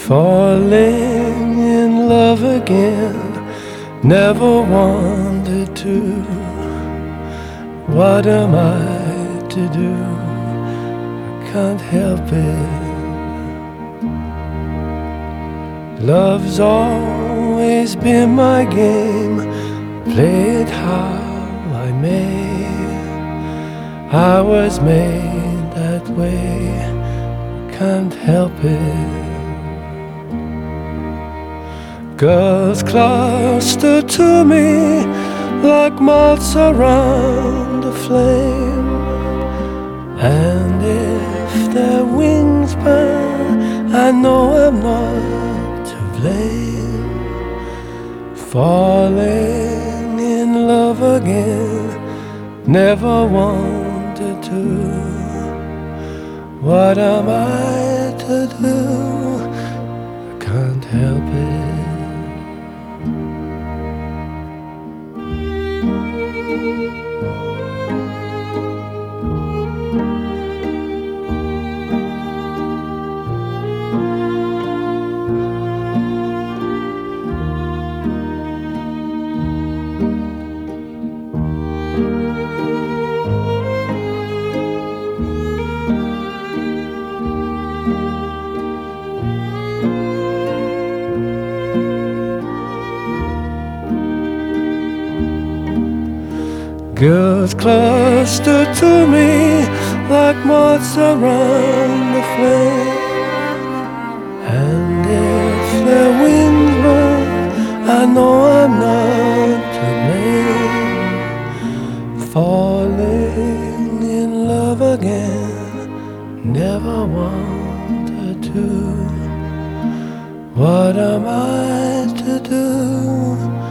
Falling in love again, never wanted to. What am I to do? I can't help it. Love's always been my game, play it how I may. I was made that way, can't help it. Girls cluster to me like moths around a flame, and if their wings burn, I know I'm not to blame. Falling in love again, never wanted to. What am I to do? I can't help it. Girls cluster to me like moths around the flame, and if their wings burn, I know I'm not to blame. Falling in love again, never wanted to. What am I to do?